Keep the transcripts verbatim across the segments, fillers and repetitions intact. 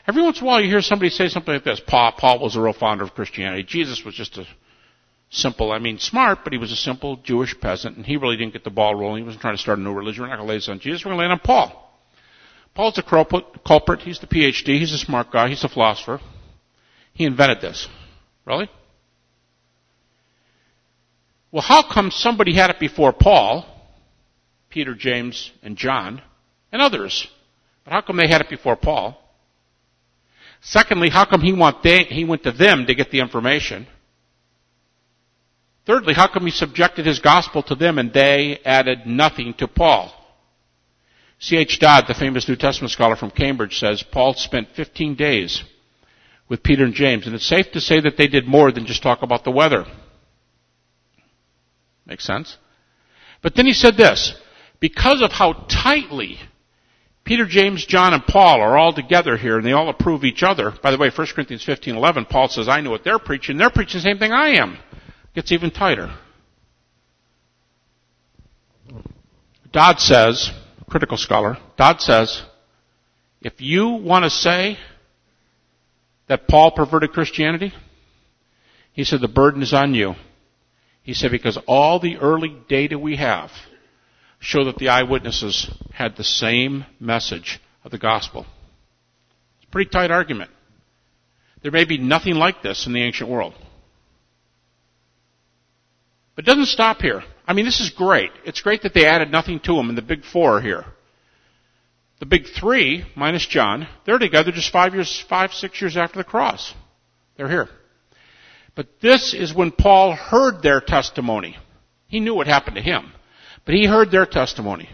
Every once in a while you hear somebody say something like this. Paul, Paul was a real founder of Christianity. Jesus was just a simple, I mean smart, but he was a simple Jewish peasant, and he really didn't get the ball rolling. He wasn't trying to start a new religion. We're not going to lay this on Jesus. We're going to lay it on Paul. Paul's a culprit. He's the P H D. He's a smart guy. He's a philosopher. He invented this. Really? Well, how come somebody had it before Paul, Peter, James, and John, and others? But how come they had it before Paul? Secondly, how come he, want they, he went to them to get the information? Thirdly, how come he subjected his gospel to them and they added nothing to Paul? C H Dodd, the famous New Testament scholar from Cambridge, says Paul spent fifteen days with Peter and James, and it's safe to say that they did more than just talk about the weather. Makes sense? But then he said this, because of how tightly Peter, James, John, and Paul are all together here, and they all approve each other. By the way, First Corinthians fifteen eleven, Paul says, I know what they're preaching. They're preaching the same thing I am. Gets even tighter. Dodd says, a critical scholar, Dodd says, if you want to say that Paul perverted Christianity, he said the burden is on you. He said because all the early data we have show that the eyewitnesses had the same message of the gospel. It's a pretty tight argument. There may be nothing like this in the ancient world. But it doesn't stop here. I mean, this is great. It's great that they added nothing to them, and the big four are here. The big three, minus John, they're together just five years, five, six years after the cross. They're here. But this is when Paul heard their testimony. He knew what happened to him. But he heard their testimony.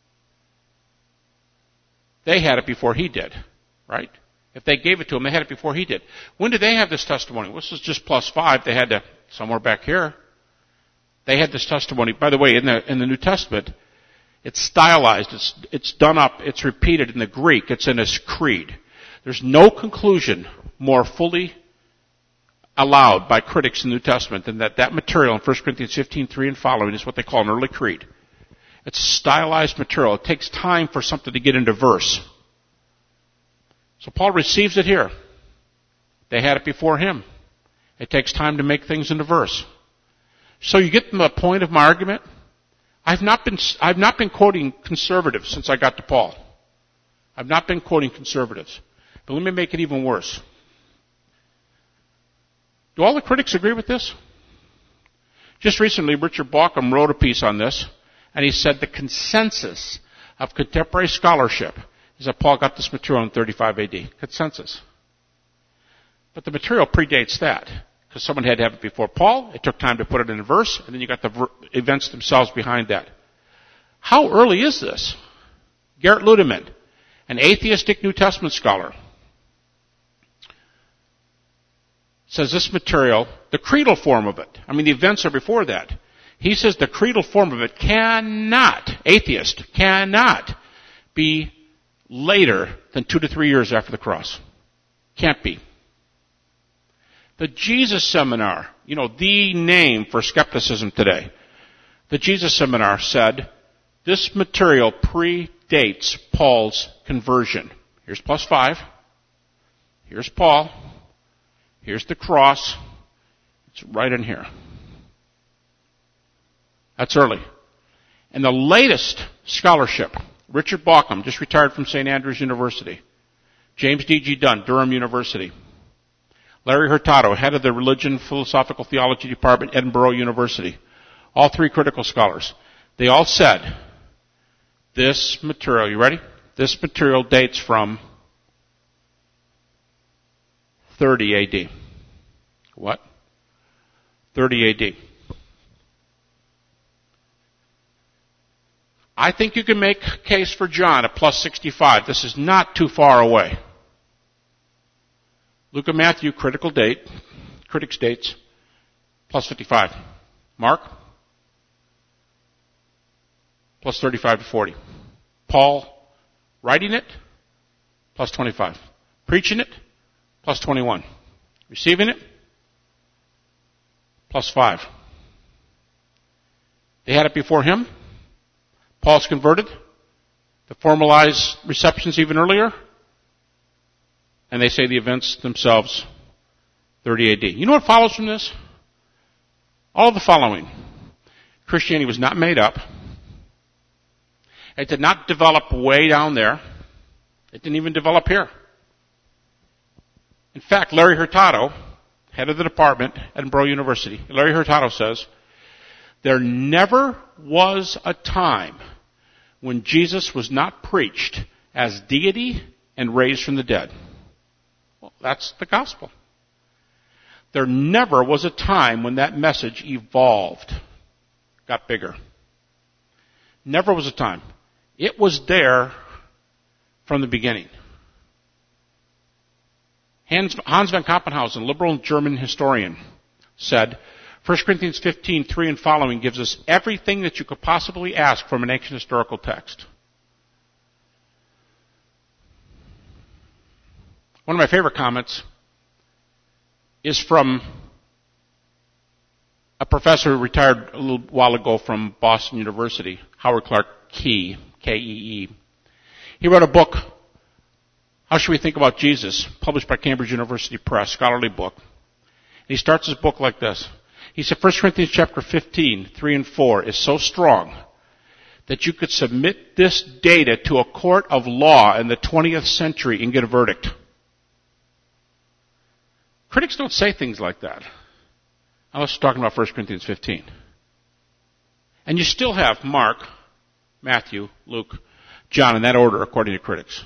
They had it before he did, right? If they gave it to him, they had it before he did. When did they have this testimony? Well, this is just plus five. They had to, somewhere back here. They had this testimony. By the way, in the, in the New Testament, it's stylized. It's, it's done up. It's repeated in the Greek. It's in his creed. There's no conclusion more fully allowed by critics in the New Testament than that that material in First Corinthians fifteen three and following is what they call an early creed. It's stylized material. It takes time for something to get into verse. So Paul receives it here. They had it before him. It takes time to make things into verse. So you get the point of my argument? I've not been, I've not been quoting conservatives since I got to Paul. I've not been quoting conservatives. But let me make it even worse. Do all the critics agree with this? Just recently, Richard Bauckham wrote a piece on this, and he said the consensus of contemporary scholarship is that Paul got this material in thirty-five A D. Consensus. But the material predates that, because someone had to have it before Paul. It took time to put it in a verse, and then you got the ver- events themselves behind that. How early is this? Garrett Ludeman, an atheistic New Testament scholar, says this material, the creedal form of it, I mean the events are before that. He says the creedal form of it cannot, atheist, cannot be later than two to three years after the cross. Can't be. The Jesus Seminar, you know, the name for skepticism today. The Jesus Seminar said, this material predates Paul's conversion. Here's plus five. Here's Paul. Here's the cross. It's right in here. That's early. And the latest scholarship, Richard Bauckham, just retired from Saint Andrews University. James D G Dunn, Durham University. Larry Hurtado, head of the Religion Philosophical Theology Department, Edinburgh University. All three critical scholars. They all said, this material, you ready? This material dates from thirty A D. What? thirty A D. I think you can make a case for John at plus sixty-five. This is not too far away. Luke and Matthew, critical date, critics dates, plus fifty-five. Mark, plus thirty-five to forty. Paul, writing it, plus twenty-five. Preaching it, plus twenty-one. Receiving it, plus five. They had it before him. Paul's converted. The formalized receptions even earlier. and they say the events themselves, thirty A D. You know what follows from this? All the following. Christianity was not made up. It did not develop way down there. It didn't even develop here. In fact, Larry Hurtado, head of the department at Edinburgh University, Larry Hurtado says, there never was a time when Jesus was not preached as deity and raised from the dead. Well, that's the gospel. There never was a time when that message evolved, got bigger. Never was a time. It was there from the beginning. Hans, Hans von Koppenhausen, liberal German historian, said, First Corinthians fifteen, three and following gives us everything that you could possibly ask from an ancient historical text. One of my favorite comments is from a professor who retired a little while ago from Boston University, Howard Clark Key, K E E. He wrote a book, How Should We Think About Jesus?, published by Cambridge University Press, scholarly book. And he starts his book like this. He said, First Corinthians chapter fifteen, three and four is so strong that you could submit this data to a court of law in the twentieth century and get a verdict. Critics don't say things like that. I was talking about First Corinthians fifteen. And you still have Mark, Matthew, Luke, John in that order according to critics.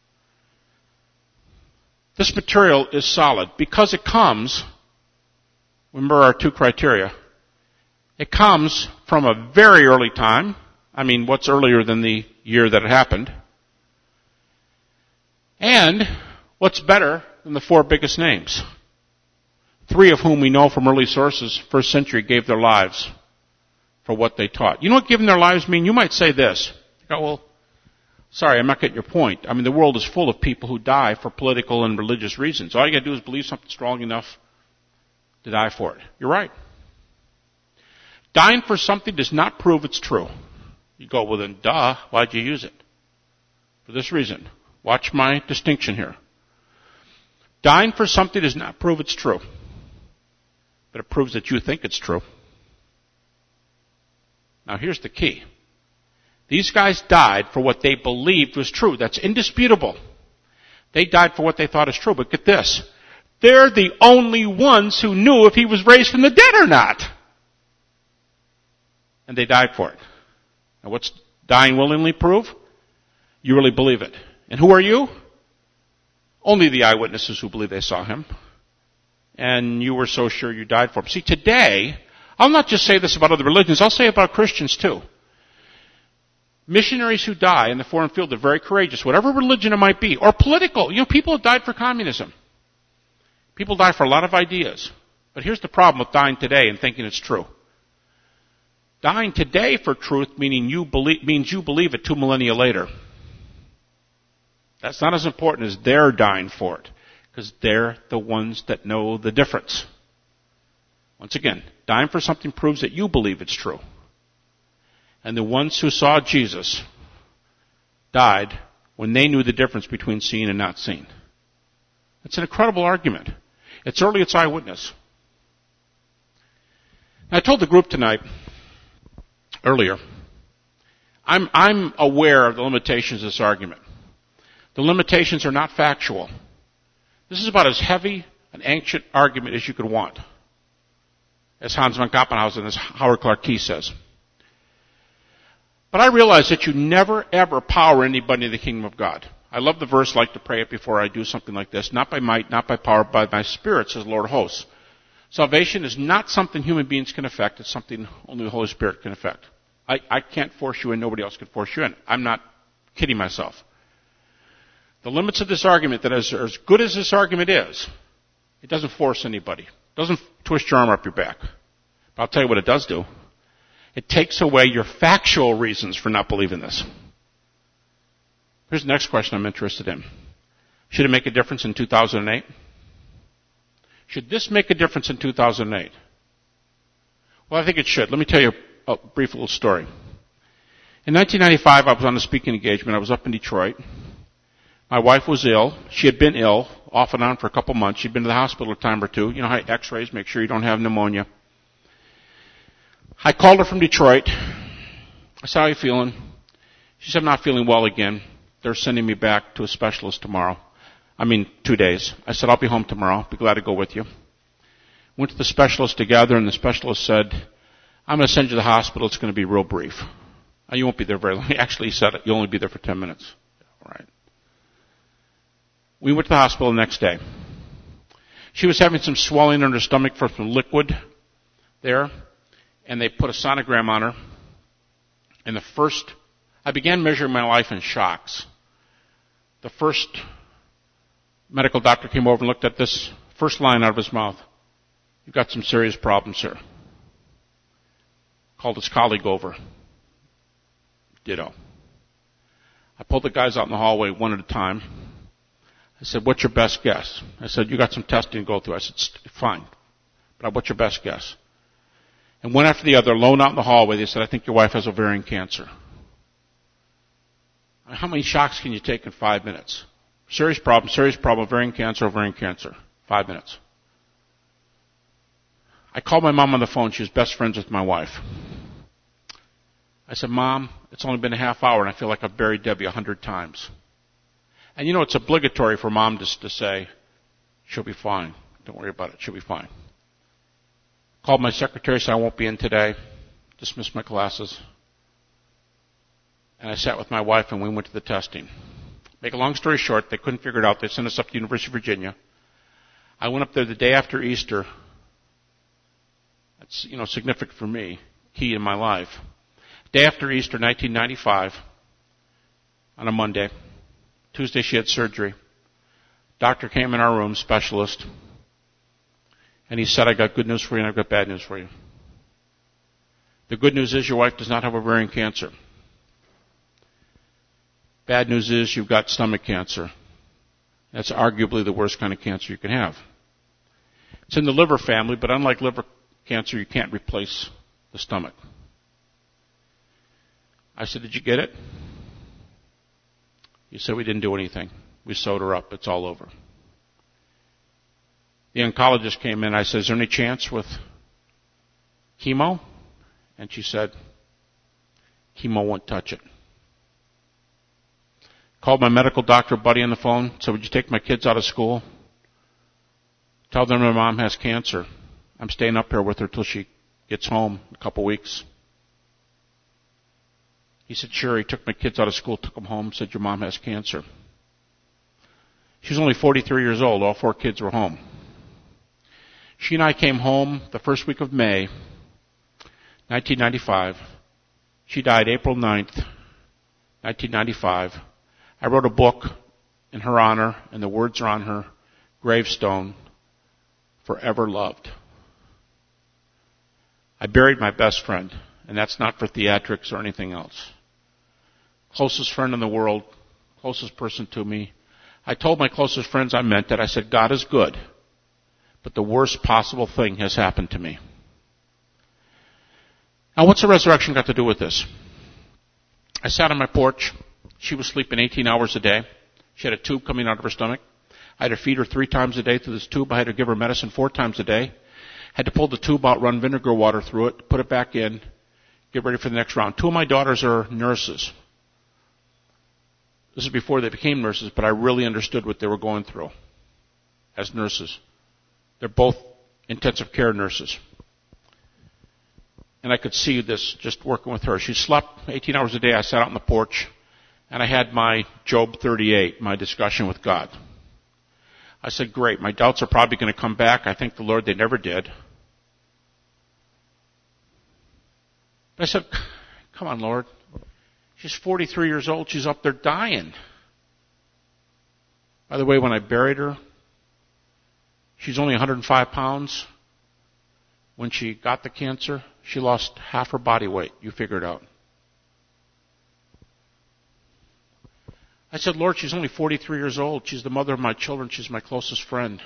This material is solid because it comes, remember our two criteria, it comes from a very early time. I mean, what's earlier than the year that it happened? And what's better than the four biggest names? Three of whom we know from early sources, first century, gave their lives for what they taught. You know what giving their lives mean? You might say this. You go, well, sorry, I'm not getting your point. I mean, the world is full of people who die for political and religious reasons. All you got to do is believe something strong enough to die for it. You're right. Dying for something does not prove it's true. You go, well then, duh, why'd you use it? For this reason. Watch my distinction here. Dying for something does not prove it's true. But it proves that you think it's true. Now here's the key. These guys died for what they believed was true. That's indisputable. They died for what they thought is true. But get this. They're the only ones who knew if he was raised from the dead or not. And they died for it. Now what's dying willingly prove? You really believe it. And who are you? Only the eyewitnesses who believe they saw him. And you were so sure you died for him. See, today, I'll not just say this about other religions, I'll say it about Christians too. Missionaries who die in the foreign field are very courageous, whatever religion it might be, or political. You know, people have died for communism. People die for a lot of ideas. But here's the problem with dying today and thinking it's true. Dying today for truth meaning you believe, means you believe it two millennia later. That's not as important as they're dying for it, because they're the ones that know the difference. Once again, dying for something proves that you believe it's true. And the ones who saw Jesus died when they knew the difference between seeing and not seeing. It's an incredible argument. It's early, it's eyewitness. Now, I told the group tonight, earlier, I'm, I'm aware of the limitations of this argument. The limitations are not factual. This is about as heavy an ancient argument as you could want, as Hans von Koppenhausen, as Howard Clark Key says. But I realize that you never, ever power anybody in the kingdom of God. I love the verse, like to pray it before I do something like this. Not by might, not by power, but by my spirit, says the Lord of hosts. Salvation is not something human beings can affect. It's something only the Holy Spirit can affect. I, I can't force you in. Nobody else can force you in. I'm not kidding myself. The limits of this argument, that is as good as this argument is, it doesn't force anybody. It doesn't twist your arm up your back. But I'll tell you what it does do. It takes away your factual reasons for not believing this. Here's the next question I'm interested in. Should it make a difference in two thousand eight? Should this make a difference in two thousand eight? Well, I think it should. Let me tell you a brief little story. In nineteen ninety-five, I was on a speaking engagement. I was up in Detroit. My wife was ill. She had been ill off and on for a couple months. She'd been to the hospital a time or two. You know how x-rays, make sure you don't have pneumonia. I called her from Detroit. I said, how are you feeling? She said, I'm not feeling well again. They're sending me back to a specialist tomorrow. I mean, two days. I said, I'll be home tomorrow. Be glad to go with you. Went to the specialist together, and the specialist said, I'm going to send you to the hospital. It's going to be real brief. Now, you won't be there very long. Actually, he said you'll only be there for ten minutes. All right. We went to the hospital the next day. She was having some swelling in her stomach from some liquid there, and they put a sonogram on her. And the first, I began measuring my life in shocks. The first medical doctor came over and looked at this first line out of his mouth. You've got some serious problems, sir. Called his colleague over. Ditto. I pulled the guys out in the hallway one at a time. I said, what's your best guess? I said, you got some testing to go through. I said, fine. But what's your best guess? And one after the other, alone out in the hallway, they said, I think your wife has ovarian cancer. How many shocks can you take in five minutes? Serious problem, serious problem, ovarian cancer, ovarian cancer. Five minutes. I called my mom on the phone. She was best friends with my wife. I said, Mom, it's only been a half hour, and I feel like I've buried Debbie a hundred times. And you know, it's obligatory for Mom just to say, she'll be fine. Don't worry about it. She'll be fine. Called my secretary, said I won't be in today. Dismissed my classes. And I sat with my wife, and we went to the testing. Make a long story short, they couldn't figure it out. They sent us up to the University of Virginia. I went up there the day after Easter. That's, you know, significant for me, key in my life. Day after Easter, nineteen ninety-five, on a Monday. Tuesday, she had surgery. Doctor came in our room, specialist, and he said, I got good news for you and I've got bad news for you. The good news is your wife does not have ovarian cancer. Bad news is you've got stomach cancer. That's arguably the worst kind of cancer you can have. It's in the liver family, but unlike liver cancer, you can't replace the stomach. I said, did you get it? He said, we didn't do anything. We sewed her up. It's all over. The oncologist came in. I said, is there any chance with chemo? And she said, chemo won't touch it. Called my medical doctor buddy on the phone. Said, would you take my kids out of school? Tell them their mom has cancer. I'm staying up here with her till she gets home in a couple weeks. He said, sure. He took my kids out of school, took them home, said, your mom has cancer. She was only forty-three years old. All four kids were home. She and I came home the first week of May, nineteen ninety-five. She died April ninth, nineteen ninety-five. I wrote a book in her honor, and the words are on her gravestone, forever loved. I buried my best friend, and that's not for theatrics or anything else. Closest friend in the world, closest person to me. I told my closest friends I meant that. I said, God is good, but the worst possible thing has happened to me. Now, what's the resurrection got to do with this? I sat on my porch. She was sleeping eighteen hours a day. She had a tube coming out of her stomach. I had to feed her three times a day through this tube. I had to give her medicine four times a day. Had to pull the tube out, run vinegar water through it, put it back in, get ready for the next round. Two of my daughters are nurses. This is before they became nurses, but I really understood what they were going through as nurses. They're both intensive care nurses. And I could see this just working with her. She slept eighteen hours a day. I sat out on the porch, and I had my Job thirty-eight, my discussion with God. I said, great, my doubts are probably going to come back. I thank the Lord they never did. But I said, come on, Lord. She's forty-three years old. She's up there dying. By the way, when I buried her, she's only one hundred five pounds. When she got the cancer, she lost half her body weight. You figure it out. I said, Lord, she's only forty-three years old. She's the mother of my children. She's my closest friend.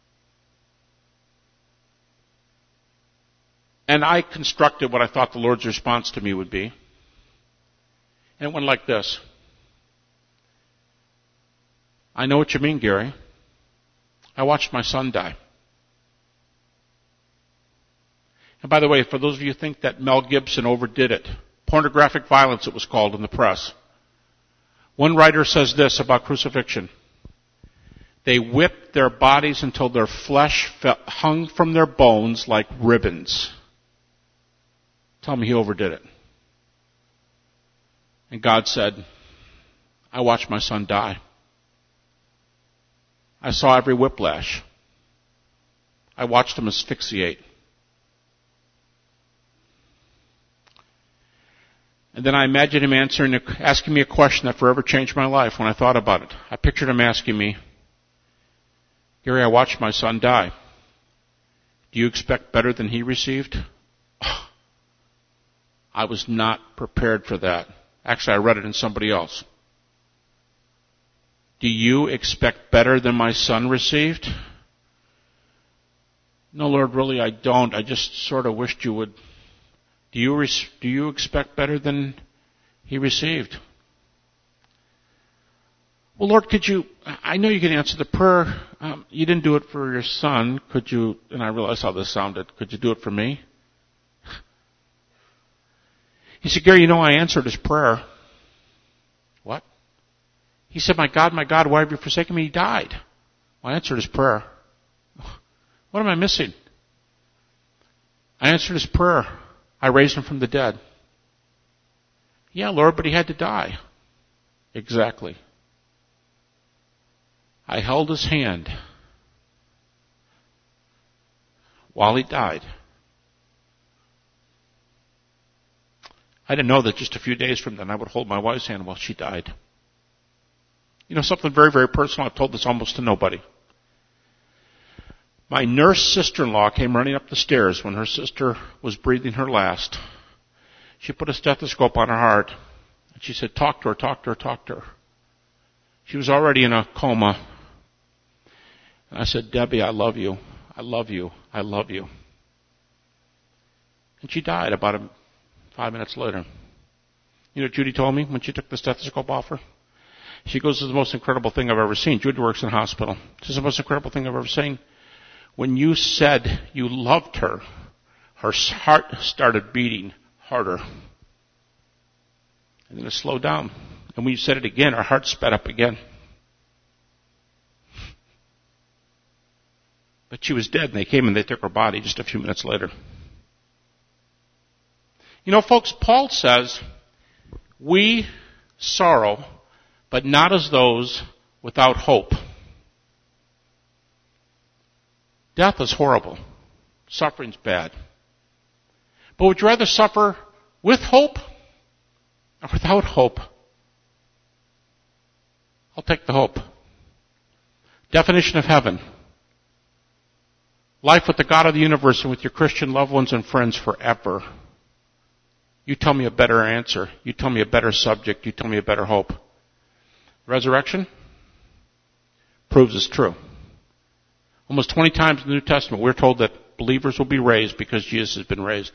And I constructed what I thought the Lord's response to me would be. And it went like this. I know what you mean, Gary. I watched my son die. And by the way, for those of you who think that Mel Gibson overdid it, pornographic violence it was called in the press. One writer says this about crucifixion. They whipped their bodies until their flesh hung from their bones like ribbons. Tell me he overdid it. And God said, I watched my son die. I saw every whiplash. I watched him asphyxiate. And then I imagined him answering, asking me a question that forever changed my life when I thought about it. I pictured him asking me, Gary, I watched my son die. Do you expect better than he received? I was not prepared for that. Actually, I read it in somebody else. Do you expect better than my son received? No, Lord, really I don't. I just sort of wished you would. Do you, res- do you expect better than he received? Well, Lord, could you, I know you can answer the prayer. Um, you didn't do it for your son. Could you, and I realized how this sounded, could you do it for me? He said, Gary, you know I answered his prayer. What? He said, my God, my God, why have you forsaken me? He died. Well, I answered his prayer. What am I missing? I answered his prayer. I raised him from the dead. Yeah, Lord, but he had to die. Exactly. I held his hand while he died. I didn't know that just a few days from then I would hold my wife's hand while she died. You know, something very, very personal. I've told this almost to nobody. My nurse sister-in-law came running up the stairs when her sister was breathing her last. She put a stethoscope on her heart, and she said, talk to her, talk to her, talk to her. She was already in a coma. And I said, Debbie, I love you. I love you. I love you. And she died about a, five minutes later. You know what Judy told me when she took the stethoscope off her? She goes, this is the most incredible thing I've ever seen. Judy works in a hospital. This is the most incredible thing I've ever seen. When you said you loved her, her heart started beating harder. And then it slowed down. And when you said it again, her heart sped up again. But she was dead, and they came and they took her body just a few minutes later. You know, folks, Paul says, we sorrow, but not as those without hope. Death is horrible. Suffering's bad. But would you rather suffer with hope or without hope? I'll take the hope. Definition of heaven. Life with the God of the universe and with your Christian loved ones and friends forever. You tell me a better answer. You tell me a better subject. You tell me a better hope. Resurrection proves it's true. Almost twenty times in the New Testament, we're told that believers will be raised because Jesus has been raised.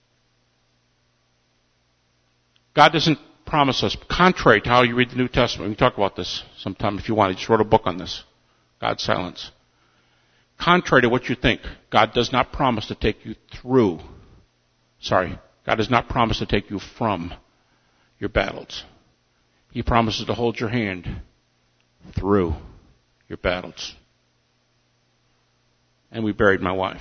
God doesn't promise us, contrary to how you read the New Testament. We can talk about this sometime if you want. He just wrote a book on this. God's silence. Contrary to what you think, God does not promise to take you through. Sorry, God does not promise to take you from your battles. He promises to hold your hand through your battles. And we buried my wife.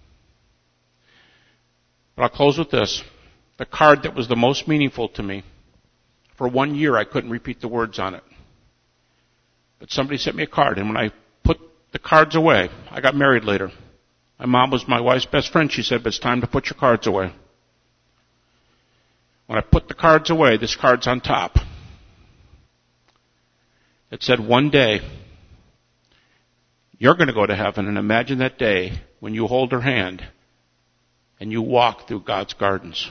But I'll close with this. The card that was the most meaningful to me, for one year I couldn't repeat the words on it. But somebody sent me a card, and when I put the cards away, I got married later. My mom was my wife's best friend. She said, but it's time to put your cards away. When I put the cards away, this card's on top. It said, one day, you're going to go to heaven, and imagine that day when you hold her hand and you walk through God's gardens.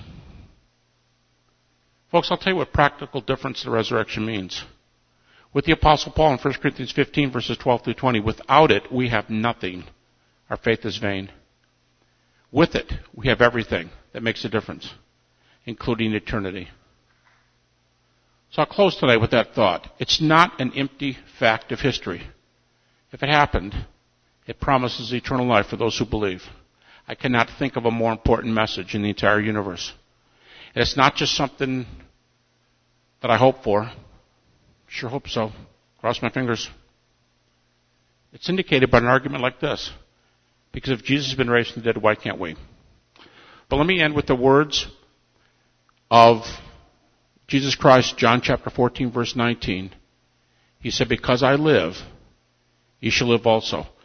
Folks, I'll tell you what practical difference the resurrection means. With the Apostle Paul in First Corinthians fifteen, verses twelve through twenty, without it, we have nothing. Our faith is vain. With it, we have everything that makes a difference, including eternity. So I'll close tonight with that thought. It's not an empty fact of history. If it happened, It promises eternal life for those who believe. I cannot think of a more important message in the entire universe. And it's not just something that I hope for. Sure hope so. Cross my fingers. It's indicated by an argument like this. Because if Jesus has been raised from the dead, why can't we? But let me end with the words of Jesus Christ, John chapter fourteen, verse nineteen. He said, because I live, ye shall live also.